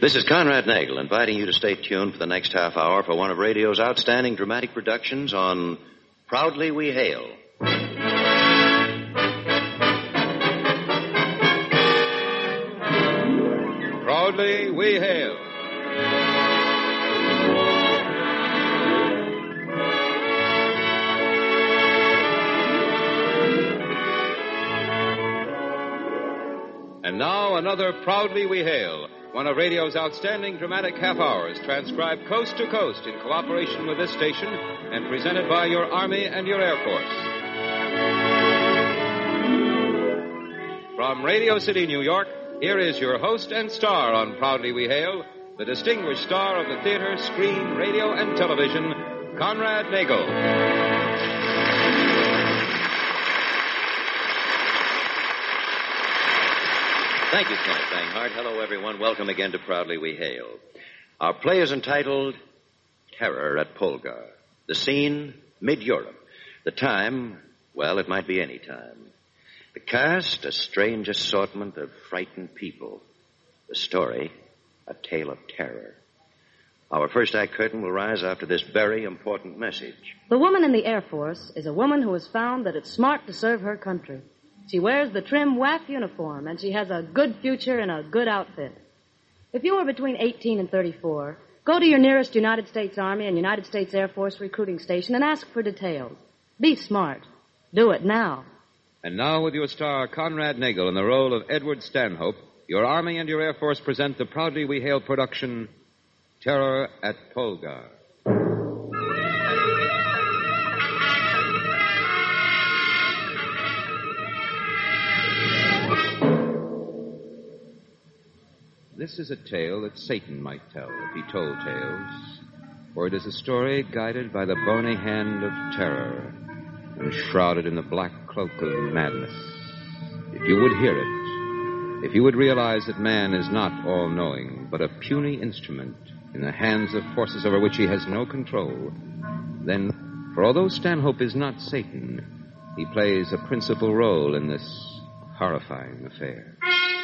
This is Conrad Nagel inviting you to stay tuned for the next half hour for one of radio's outstanding dramatic productions on Proudly We Hail. Proudly We Hail. And now another Proudly We Hail, one of radio's outstanding dramatic half hours, transcribed coast to coast in cooperation with this station and presented by your Army and your Air Force. From Radio City, New York, here is your host and star on Proudly We Hail, the distinguished star of the theater, screen, radio, and television, Conrad Nagel. Thank you, Kenneth Banghart. Hello, everyone. Welcome again to Proudly We Hail. Our play is entitled Terror at Polgar. The scene, mid-Europe. The time, well, it might be any time. The cast, a strange assortment of frightened people. The story, a tale of terror. Our first act curtain will rise after this very important message. The woman in the Air Force is a woman who has found that it's smart to serve her country. She wears the trim WAF uniform, and she has a good future in a good outfit. If you are between 18 and 34, go to your nearest United States Army and United States Air Force recruiting station and ask for details. Be smart. Do it now. And now, with your star, Conrad Nagel, in the role of Edward Stanhope, your Army and your Air Force present the Proudly We Hail production, Terror at Polgar. This is a tale that Satan might tell if he told tales, for it is a story guided by the bony hand of terror and shrouded in the black cloak of madness. If you would hear it, if you would realize that man is not all-knowing, but a puny instrument in the hands of forces over which he has no control, then, for although Stanhope is not Satan, he plays a principal role in this horrifying affair.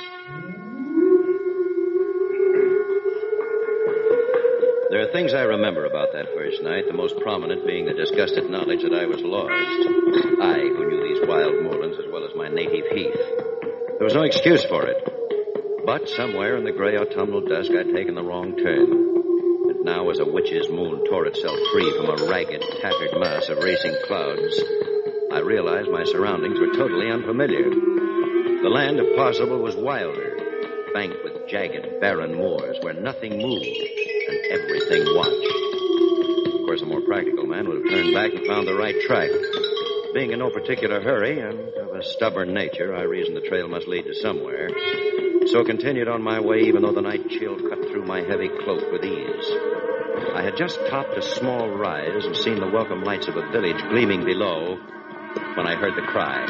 There are things I remember about that first night, the most prominent being the disgusted knowledge that I was lost. I, who knew these wild moorlands as well as my native heath. There was no excuse for it. But somewhere in the gray autumnal dusk, I'd taken the wrong turn. And now, as a witch's moon tore itself free from a ragged, tattered mass of racing clouds, I realized my surroundings were totally unfamiliar. The land, if possible, was wilder, banked with jagged, barren moors where nothing moved and everything watched. Of course, a more practical man would have turned back and found the right track. Being in no particular hurry and of a stubborn nature, I reasoned the trail must lead to somewhere. So continued on my way, even though the night chill cut through my heavy cloak with ease. I had just topped a small rise and seen the welcome lights of a village gleaming below when I heard the cry.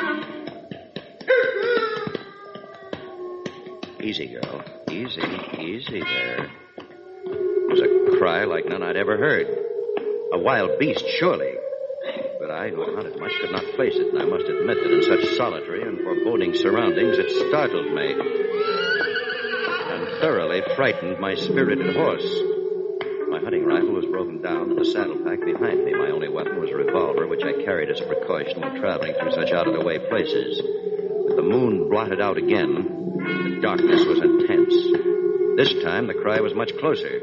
Easy, girl. Easy, easy there. It was a cry like none I'd ever heard. A wild beast, surely. But I, who had hunted much, could not place it, and I must admit that in such solitary and foreboding surroundings, it startled me and thoroughly frightened my spirited horse. My hunting rifle was broken down in the saddle pack behind me. My only weapon was a revolver, which I carried as a precaution when traveling through such out-of-the-way places. With the moon blotted out again, the darkness was intense. This time, the cry was much closer.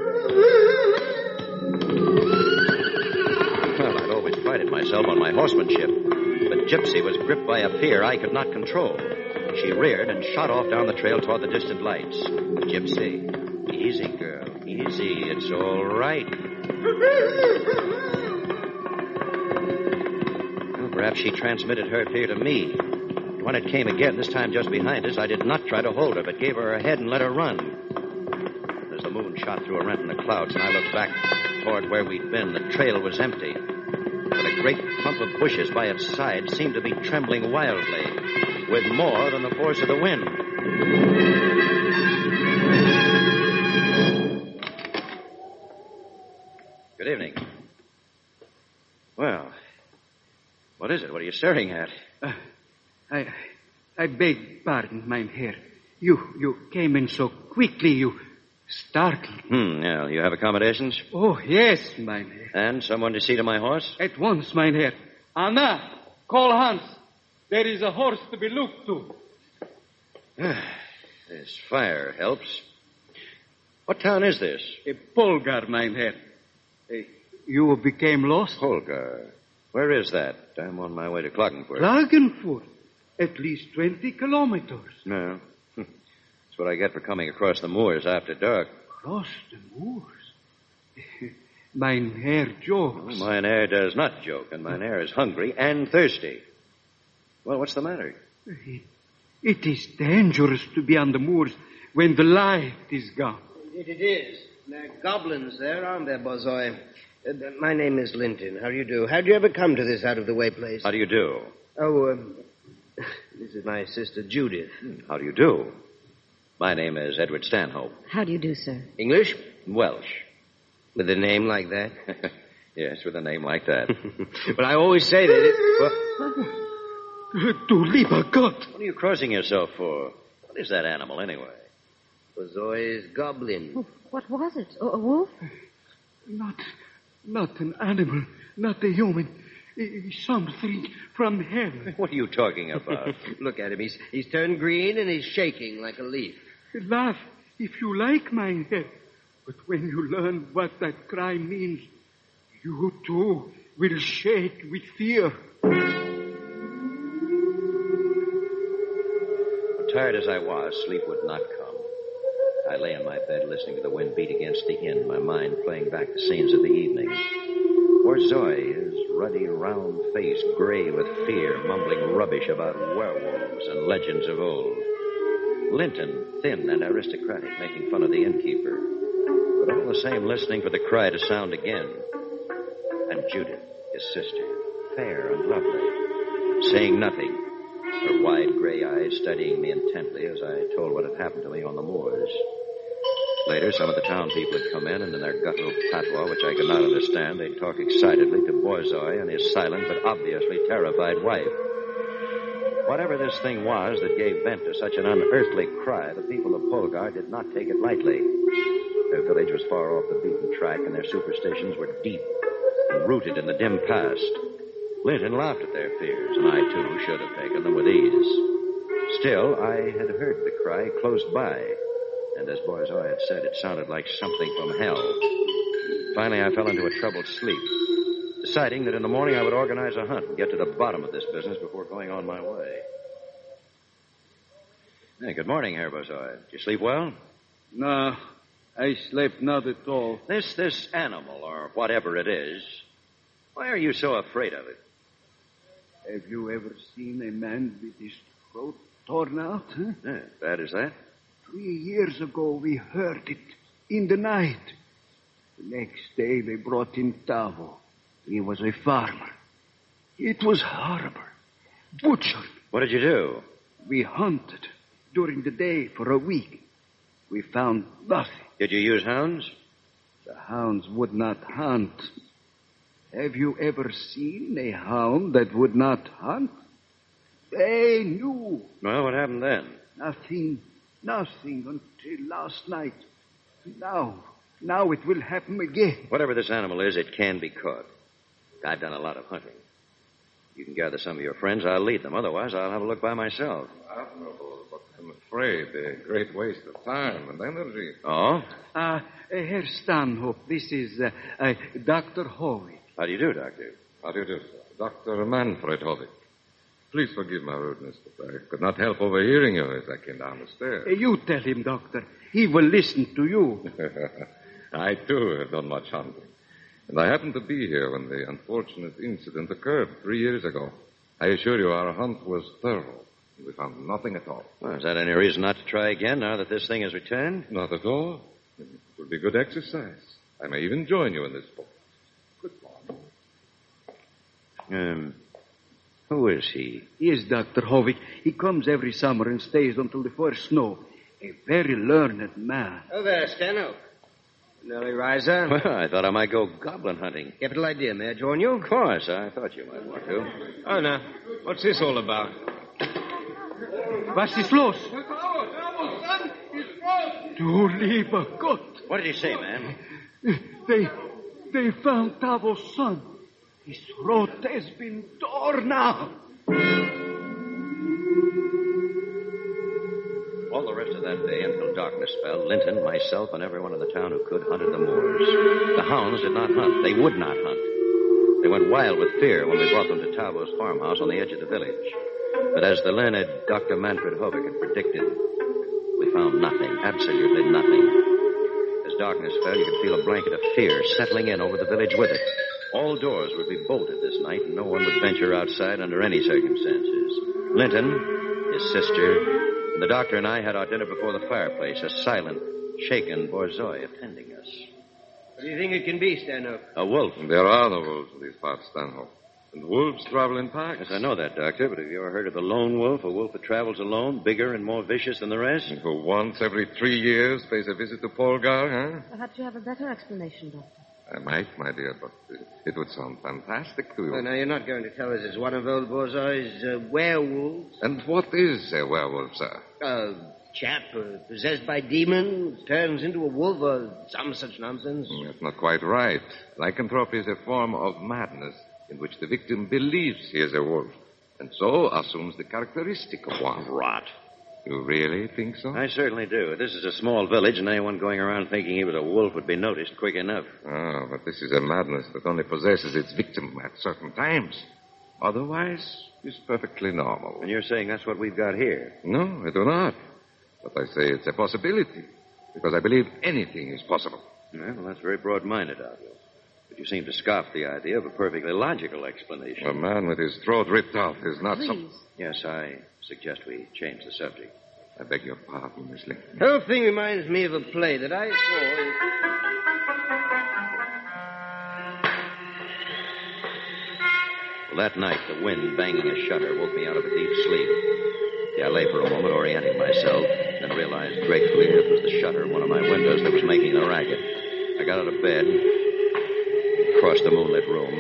Well, I'd always prided myself on my horsemanship, but Gypsy was gripped by a fear I could not control. She reared and shot off down the trail toward the distant lights. Gypsy, easy, girl, easy. It's all right. Well, perhaps she transmitted her fear to me. When it came again, this time just behind us, I did not try to hold her, but gave her a head and let her run. As the moon shot through a rent in the clouds and I looked back toward where we'd been, the trail was empty. But a great clump of bushes by its side seemed to be trembling wildly, with more than the force of the wind. Good evening. Well, what is it? What are you staring at? I beg pardon, mein Herr. You came in so quickly, you Startled. Yeah. You have accommodations? Oh, yes, Meinherr. And someone to see to my horse? At once, Meinherr. Anna, call Hans. There is a horse to be looked to. This fire helps. What town is this? Polgar, Meinherr. You became lost? Polgar. Where is that? I'm on my way to Klagenfurt. Klagenfurt? At least 20 kilometers. No. That's what I get for coming across the moors after dark. Across the moors? Meinherr jokes. Oh, Meinherr does not joke, and Meinherr is hungry and thirsty. Well, what's the matter? It is dangerous to be on the moors when the light is gone. It is. There are goblins there, aren't there, Bozoy? My name is Linton. How do you do? How'd you ever come to this out-of-the-way place? How do you do? Oh, this is my sister, Judith. How do you do? My name is Edward Stanhope. How do you do, sir? English? Welsh. With a name like that? Yes, with a name like that. Well, I always say that it... Du lieber Gott! What are you crossing yourself for? What is that animal, anyway? Bozoy's goblin. Oh, what was it? A wolf? Not an animal, not a human. Something from hell. What are you talking about? Look at him. He's turned green and he's shaking like a leaf. Laugh if you like, Meinherr. But when you learn what that cry means, you too will shake with fear. Tired as I was, sleep would not come. I lay in my bed listening to the wind beat against the inn, my mind playing back the scenes of the evening. Borzoi, his ruddy, round face gray with fear, mumbling rubbish about werewolves and legends of old. Linton, thin and aristocratic, making fun of the innkeeper. But all the same, listening for the cry to sound again. And Judith, his sister, fair and lovely, saying nothing, her wide gray eyes studying me intently as I told what had happened to me on the moors. Later, some of the town people had come in, and in their guttural patois, which I could not understand, they'd talk excitedly to Borzoi and his silent but obviously terrified wife. Whatever this thing was that gave vent to such an unearthly cry, the people of Polgar did not take it lightly. Their village was far off the beaten track, and their superstitions were deep and rooted in the dim past. Linton laughed at their fears, and I, too, should have taken them with ease. Still, I had heard the cry close by, and as Borzoi had said, it sounded like something from hell. Finally, I fell into a troubled sleep, deciding that in the morning I would organize a hunt and get to the bottom of this business before going on my way. Hey, good morning, Herr Borzoi. Did you sleep well? No, I slept not at all. This animal, or whatever it is, why are you so afraid of it? Have you ever seen a man with his throat torn out? Huh? Yeah, bad as that? 3 years ago, we heard it in the night. The next day, they brought in Tavo. He was a farmer. It was horrible. Butchered. What did you do? We hunted during the day for a week. We found nothing. Did you use hounds? The hounds would not hunt. Have you ever seen a hound that would not hunt? They knew. Well, what happened then? Nothing until last night. Now it will happen again. Whatever this animal is, it can be caught. I've done a lot of hunting. You can gather some of your friends. I'll lead them. Otherwise, I'll have a look by myself. Admirable, but I'm afraid a great waste of time and energy. Oh? Herr Stanhope, this is Dr. Hovig. How do you do, Doctor? How do you do, sir? Dr. Manfred Hovig. Please forgive my rudeness, but I could not help overhearing you as I came down the stairs. You tell him, Doctor. He will listen to you. I, too, have done much hunting. And I happened to be here when the unfortunate incident occurred 3 years ago. I assure you our hunt was thorough. We found nothing at all. Well, is that any reason not to try again now that this thing has returned? Not at all. It would be good exercise. I may even join you in this sport. Goodbye. Who is he? He is Dr. Hovig. He comes every summer and stays until the first snow. A very learned man. Oh, there, Stanhope. An early riser. Well, I thought I might go goblin hunting. Capital idea. May I join you? Of course. I thought you might want to. Oh, no. What's this all about? Was ist los? Du lieber Gott. What did he say, man? They found Tavo's son. His throat has been torn out. All the rest of that day, until darkness fell, Linton, myself, and everyone in the town who could hunted the moors. The hounds did not hunt. They would not hunt. They went wild with fear when we brought them to Tavo's farmhouse on the edge of the village. But as the learned Dr. Manfred Hovig had predicted, we found nothing, absolutely nothing. As darkness fell, you could feel a blanket of fear settling in over the village with it. All doors would be bolted this night, and no one would venture outside under any circumstances. Linton, his sister, and the doctor and I had our dinner before the fireplace, a silent, shaken Borzoi attending us. What do you think it can be, Stanhope? A wolf. There are no wolves in these parts, Stanhope. And wolves travel in packs. Yes, I know that, Doctor, but have you ever heard of the lone wolf, a wolf that travels alone, bigger and more vicious than the rest? And who once every 3 years pays a visit to Polgar, huh? Perhaps you have a better explanation, Doctor. I might, my dear, but it would sound fantastic to you. Well, now, you're not going to tell us it's one of old Borzoi's werewolves? And what is a werewolf, sir? A chap possessed by demons turns into a wolf or some such nonsense. That's not quite right. Lycanthropy is a form of madness in which the victim believes he is a wolf, and so assumes the characteristic of one. Rot. You really think so? I certainly do. This is a small village, and anyone going around thinking he was a wolf would be noticed quick enough. Oh, but this is a madness that only possesses its victim at certain times. Otherwise, it's perfectly normal. And you're saying that's what we've got here? No, I do not. But I say it's a possibility, because I believe anything is possible. Well, that's very broad-minded of you. But you seem to scoff the idea of a perfectly logical explanation. A man with his throat ripped off is not Please. some... Yes, I suggest we change the subject. I beg your pardon, Miss Lincoln. The whole thing reminds me of a play that I saw. Well, that night, the wind banging a shutter woke me out of a deep sleep. I lay for a moment, orienting myself, then realized gratefully it was the shutter of one of my windows that was making the racket. I got out of bed, crossed the moonlit room.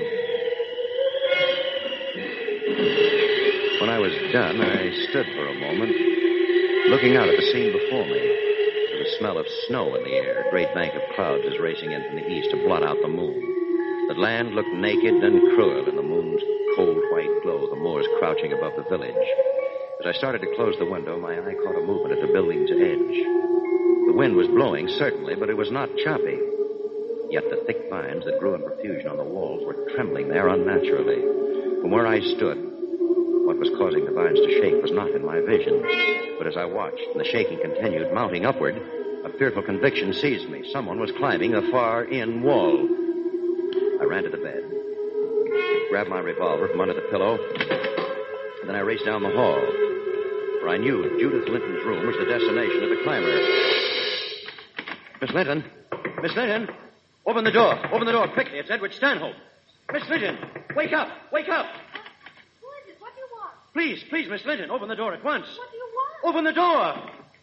When I was done, I stood for a moment, looking out at the scene before me. There was a smell of snow in the air. A great bank of clouds was racing in from the east to blot out the moon. The land looked naked and cruel in the moon's cold white glow, the moors crouching above the village. As I started to close the window, my eye caught a movement at the building's edge. The wind was blowing, certainly, but it was not choppy. Yet the thick vines that grew in profusion on the walls were trembling there unnaturally. From where I stood, what was causing the vines to shake was not in my vision. But as I watched and the shaking continued, mounting upward, a fearful conviction seized me. Someone was climbing the far-in wall. I ran to the bed, grabbed my revolver from under the pillow, and then I raced down the hall, for I knew Judith Linton's room was the destination of the climber. Miss Linton! Miss Linton! Open the door! Open the door quickly! It's Edward Stanhope! Miss Linton! Wake up! Wake up! Who is it? What do you want? Please, please, Miss Linton, open the door at once. What do you want? Open the door!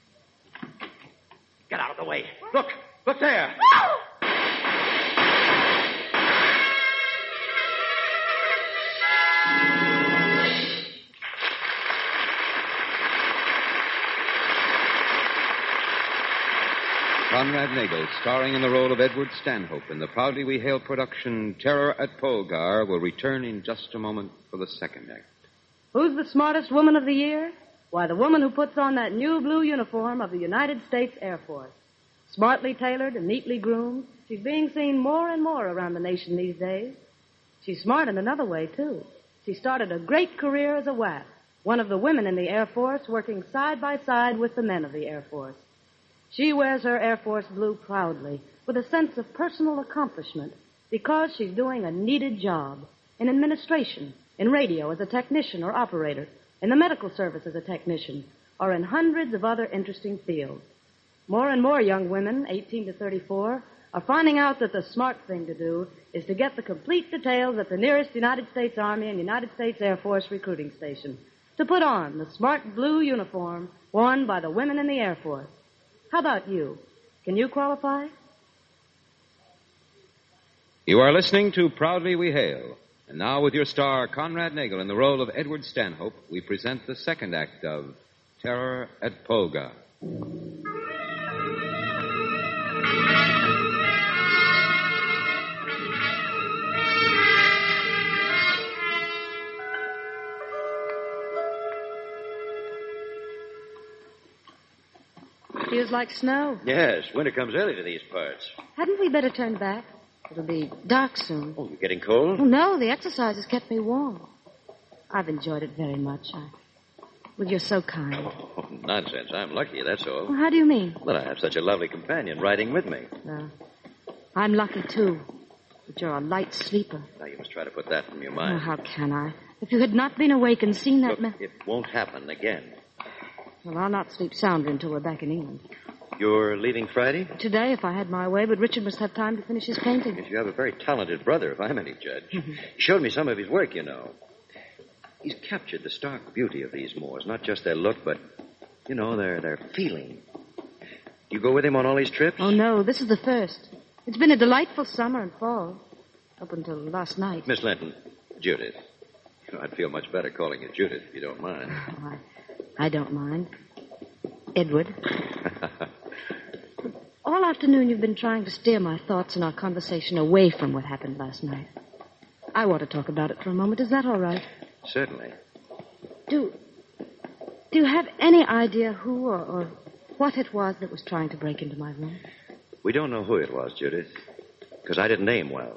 Get out of the way. Look! Look there! Conrad Nagel, starring in the role of Edward Stanhope in the proudly we hail production Terror at Polgar, will return in just a moment for the second act. Who's the smartest woman of the year? Why, the woman who puts on that new blue uniform of the United States Air Force. Smartly tailored and neatly groomed, she's being seen more and more around the nation these days. She's smart in another way, too. She started a great career as a WAF, one of the women in the Air Force working side by side with the men of the Air Force. She wears her Air Force blue proudly, with a sense of personal accomplishment, because she's doing a needed job in administration, in radio as a technician or operator, in the medical service as a technician, or in hundreds of other interesting fields. More and more young women, 18 to 34, are finding out that the smart thing to do is to get the complete details at the nearest United States Army and United States Air Force recruiting station, to put on the smart blue uniform worn by the women in the Air Force. How about you? Can you qualify? You are listening to Proudly We Hail. And now with your star, Conrad Nagel, in the role of Edward Stanhope, we present the second act of Terror at Polgar. feels like snow. Yes, winter comes early to these parts. Hadn't we better turn back? It'll be dark soon. Oh, you're getting cold? Oh, no, the exercise has kept me warm. I've enjoyed it very much. Well, you're so kind. Oh, nonsense. I'm lucky, that's all. Well, how do you mean? Well, I have such a lovely companion riding with me. I'm lucky, too. But you're a light sleeper. Now, you must try to put that from your Oh, mind. how can I? If you had not been awake and seen that Look, it won't happen again. Well, I'll not sleep sounder until we're back in England. You're leaving Friday? Today, if I had my way, but Richard must have time to finish his painting. Yes, you have a very talented brother, if I'm any judge. He showed me some of his work, you know. He's captured the stark beauty of these moors. Not just their look, but, you know, their feeling. You go with him on all these trips? Oh, no, this is the first. It's been a delightful summer and fall. Up until last night. Miss Linton, Judith. You know, I'd feel much better calling you Judith, if you don't mind. Oh, I don't mind. Edward. All afternoon you've been trying to steer my thoughts and our conversation away from what happened last night. I want to talk about it for a moment. Is that all right? Certainly. Do you have any idea who or what it was that was trying to break into my room? We don't know who it was, Judith, because I didn't aim well.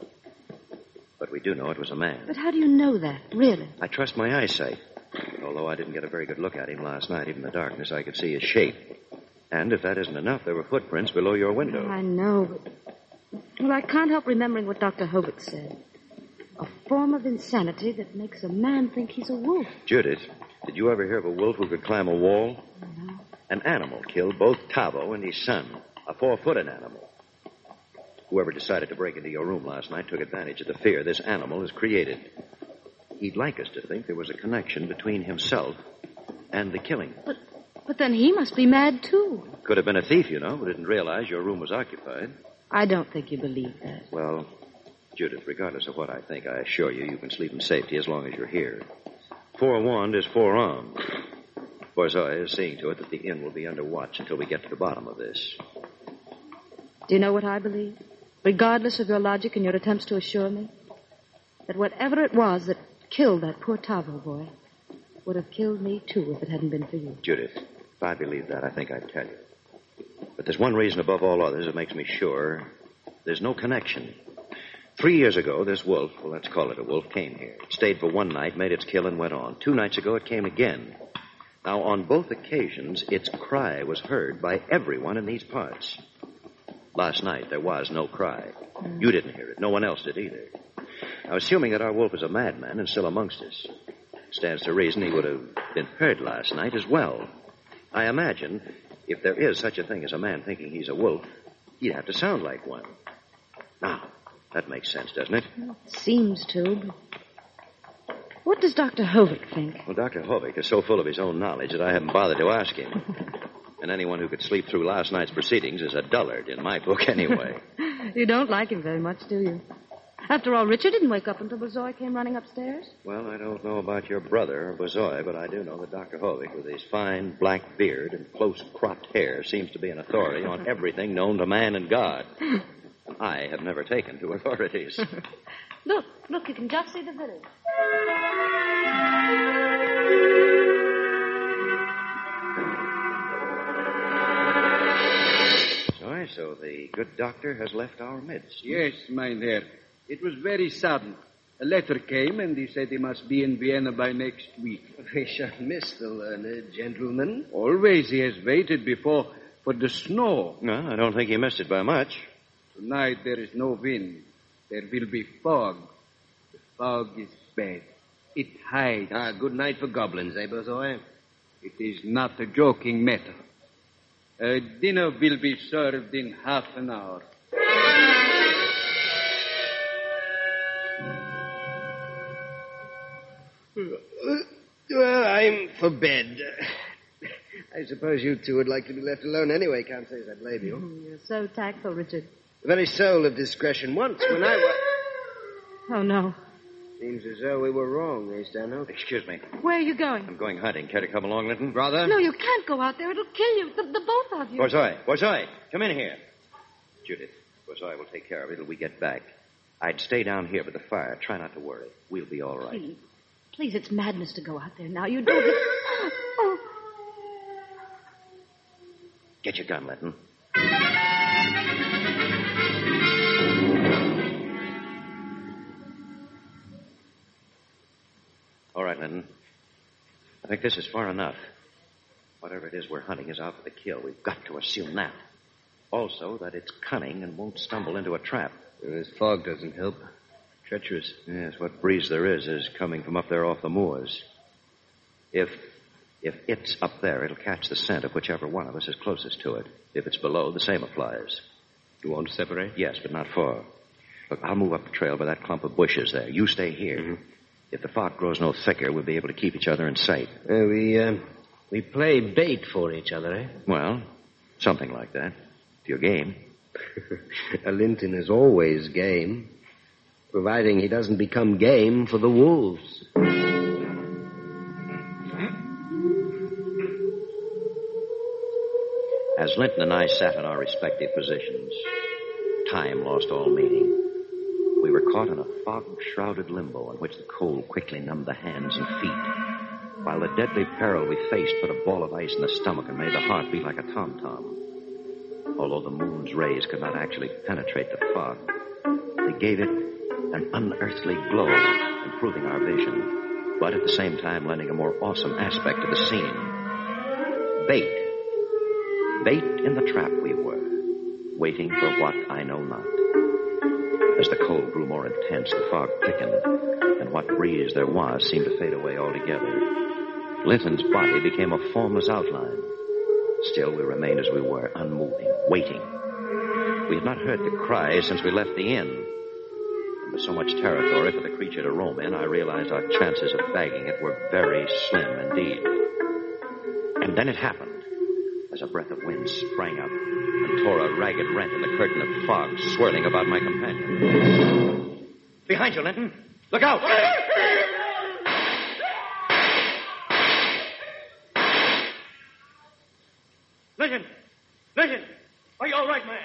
But we do know it was a man. But how do you know that, really? I trust my eyesight. Although I didn't get a very good look at him last night, even in the darkness, I could see his shape. And if that isn't enough, there were footprints below your window. I know, but... Well, I can't help remembering what Dr. Hovick said. A form of insanity that makes a man think he's a wolf. Judith, did you ever hear of a wolf who could climb a wall? No. An animal killed both Tavo and his son, a 4-footed animal. Whoever decided to break into your room last night took advantage of the fear this animal has created. He'd like us to think there was a connection between himself and the killing. But then he must be mad, too. Could have been a thief, you know, who didn't realize your room was occupied. I don't think you believe that. Well, Judith, regardless of what I think, I assure you you can sleep in safety as long as you're here. Forewarned is forearmed. Borzoi is seeing to it that the inn will be under watch until we get to the bottom of this. Do you know what I believe? Regardless of your logic and your attempts to assure me, that whatever it was that killed that poor Tavo boy would have killed me, too, if it hadn't been for you. Judith, if I believe that, I think I'd tell you. But there's one reason above all others that makes me sure there's no connection. 3 years ago, this wolf, well, let's call it a wolf, came here. It stayed for one night, made its kill, and went on. 2 nights ago, it came again. Now, on both occasions, its cry was heard by everyone in these parts. Last night, there was no cry. You didn't hear it. No one else did either. Now, assuming that our wolf is a madman and still amongst us, it stands to reason he would have been heard last night as well. I imagine if there is such a thing as a man thinking he's a wolf, he'd have to sound like one. Now, that makes sense, doesn't it? Seems to, but... What does Dr. Hovick think? Well, Dr. Hovick is so full of his own knowledge that I haven't bothered to ask him. And anyone who could sleep through last night's proceedings is a dullard, in my book anyway. You don't like him very much, do you? After all, Richard didn't wake up until Borzoi came running upstairs. Well, I don't know about your brother or Borzoi, but I do know that Dr. Hovick, with his fine black beard and close-cropped hair, seems to be an authority on everything known to man and God. I have never taken to authorities. Look, you can just see the village. So the good doctor has left our midst. Yes, mein Herr. It was very sudden. A letter came, and he said he must be in Vienna by next week. We shall miss the learned gentleman. Always he has waited before for the snow. No, I don't think he missed it by much. Tonight there is no wind. There will be fog. The fog is bad. It hides. Good night for goblins, eh, Borzoi? It is not a joking matter. Dinner will be served in half an hour. Well, I'm for bed. I suppose you two would like to be left alone anyway. Can't say as I blame you. You're so tactful, Richard. The very soul of discretion. Once when I was... Oh, no. Seems as though we were wrong, eh, Stanhope? Excuse me. Where are you going? I'm going hunting. Care to come along, Linton? Brother? No, you can't go out there. It'll kill you. The both of you. Borzoi, come in here. Judith, Borzoi will take care of it till we get back. I'd stay down here by the fire. Try not to worry. We'll be all right. Please, it's madness to go out there now. You don't... Oh. Get your gun, Linton. All right, Linton. I think this is far enough. Whatever it is we're hunting is out for the kill. We've got to assume that. Also, that it's cunning and won't stumble into a trap. This fog doesn't help. Treacherous. Yes, what breeze there is coming from up there off the moors. If it's up there, it'll catch the scent of whichever one of us is closest to it. If it's below, the same applies. You want to separate? Yes, but not far. Look, I'll move up the trail by that clump of bushes there. You stay here. Mm-hmm. If the fog grows no thicker, we'll be able to keep each other in sight. We play bait for each other, eh? Well, something like that. If you're game. Linton is always game, providing he doesn't become game for the wolves. As Linton and I sat in our respective positions, time lost all meaning. We were caught in a fog-shrouded limbo in which the cold quickly numbed the hands and feet, while the deadly peril we faced put a ball of ice in the stomach and made the heart beat like a tom-tom. Although the moon's rays could not actually penetrate the fog, they gave it an unearthly glow, improving our vision, but at the same time lending a more awesome aspect to the scene. Bait. Bait in the trap we were, waiting for what I know not. As the cold grew more intense, the fog thickened, and what breeze there was seemed to fade away altogether. Linton's body became a formless outline. Still, we remained as we were, unmoving, waiting. We had not heard the cry since we left the inn. And with so much territory for the creature to roam in, I realized our chances of bagging it were very slim indeed. And then it happened. As a breath of wind sprang up and tore a ragged rent in the curtain of fog swirling about my companion. Behind you, Linton. Look out! Linton! Linton! Are you all right, man?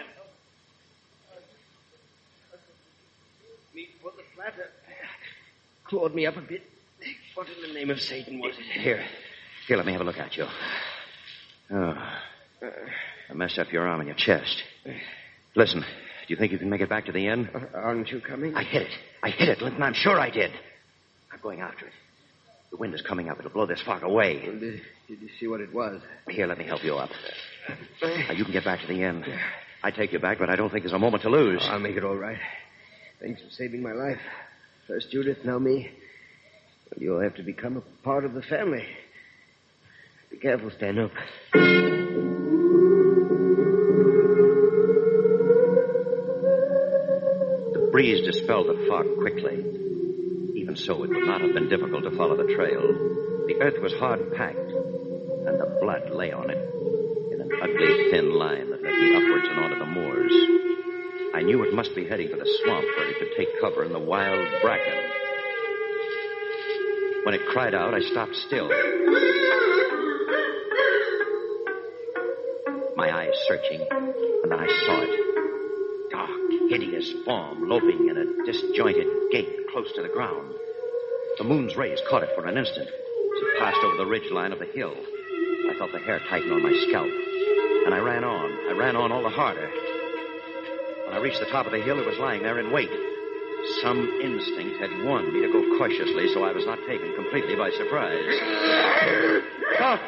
Me for the flatter. Clawed me up a bit. What in the name of Satan was it? Here, let me have a look at you. Oh, I messed up your arm and your chest. Listen, do you think you can make it back to the inn? Aren't you coming? I hit it, Linton. I'm sure I did. I'm going after it. The wind is coming up. It'll blow this fog away. Well, did you see what it was? Here, let me help you up. Now, you can get back to the inn. I take you back, but I don't think there's a moment to lose. I'll make it all right. Thanks for saving my life. First Judith, now me. Well, you'll have to become a part of the family. Be careful, stand up. The breeze dispelled the fog quickly. Even so, it would not have been difficult to follow the trail. The earth was hard-packed, and the blood lay on it in an ugly, thin line that led me upwards and onto the moors. I knew it must be heading for the swamp where it could take cover in the wild bracken. When it cried out, I stopped still. My eyes searching, and then I saw it. Dark, hideous form loping in a disjointed gait close to the ground. The moon's rays caught it for an instant as it passed over the ridge line of the hill. I felt the hair tighten on my scalp, and I ran on all the harder. When I reached the top of the hill, it was lying there in wait. Some instinct had warned me to go cautiously, so I was not taken completely by surprise. Stop!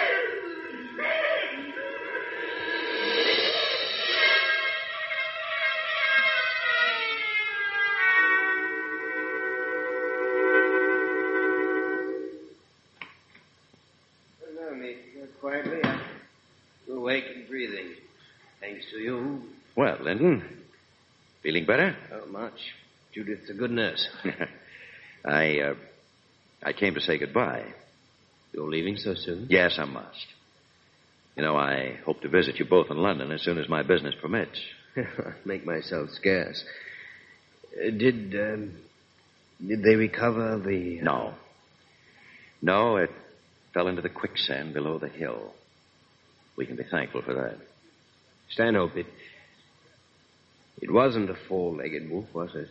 Quietly, I'm awake and breathing. Thanks to you. Well, Linton, feeling better? Not much. Judith's a good nurse. I came to say goodbye. You're leaving so soon? Yes, I must. You know, I hope to visit you both in London as soon as my business permits. Make myself scarce. Did they recover the... No, it fell into the quicksand below the hill. We can be thankful for that. Stanhope, it wasn't a four-legged wolf, was it?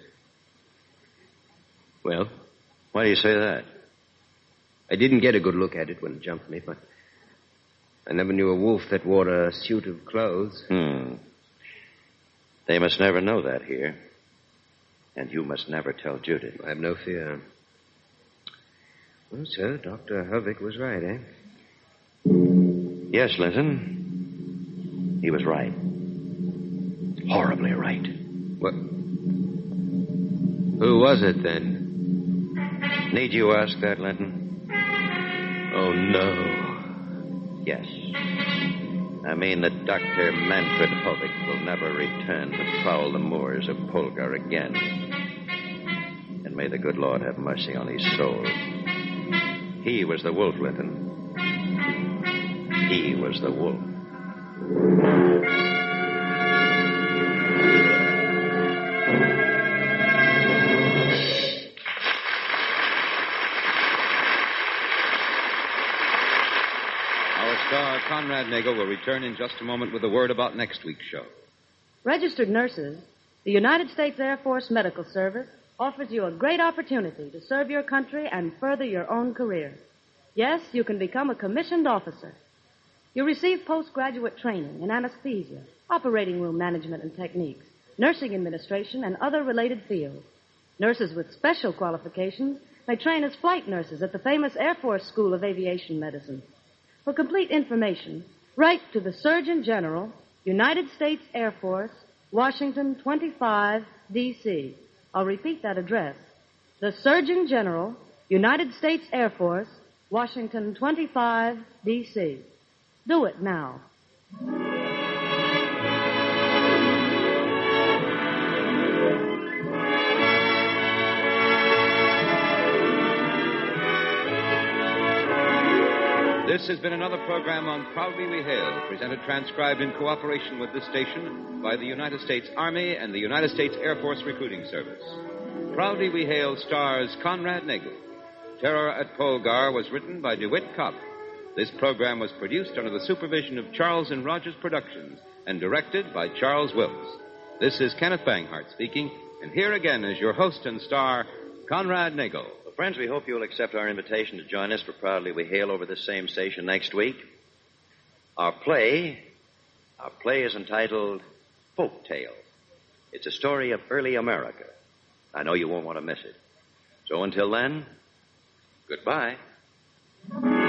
Well? Why do you say that? I didn't get a good look at it when it jumped me, but I never knew a wolf that wore a suit of clothes. They must never know that here. And you must never tell Judith. I have no fear. Well, sir, Dr. Hervik was right, eh? Yes, Linton. He was right. Horribly right. What? Who was it, then? Need you ask that, Linton? Oh, no. Yes. I mean that Dr. Manfred Hovik will never return to prowl the moors of Polgar again. And may the good Lord have mercy on his soul. He was the wolf, Linton. He was the wolf. Our star, Conrad Nagel, will return in just a moment with a word about next week's show. Registered nurses, the United States Air Force Medical Service offers you a great opportunity to serve your country and further your own career. Yes, you can become a commissioned officer. You receive postgraduate training in anesthesia, operating room management and techniques, nursing administration, and other related fields. Nurses with special qualifications may train as flight nurses at the famous Air Force School of Aviation Medicine. For complete information, write to the Surgeon General, United States Air Force, Washington 25, D.C. I'll repeat that address. The Surgeon General, United States Air Force, Washington 25, D.C. Do it now. This has been another program on Proudly We Hail, presented transcribed in cooperation with this station by the United States Army and the United States Air Force Recruiting Service. Proudly We Hail stars Conrad Nagel. Terror at Polgar was written by DeWitt Kopp. This program was produced under the supervision of Charles and Rogers Productions and directed by Charles Wilkes. This is Kenneth Banghart speaking, and here again is your host and star, Conrad Nagel. Well, friends, we hope you'll accept our invitation to join us for Proudly We Hail over this same station next week. Our play is entitled Folk Tale. It's a story of early America. I know you won't want to miss it. So until then, goodbye.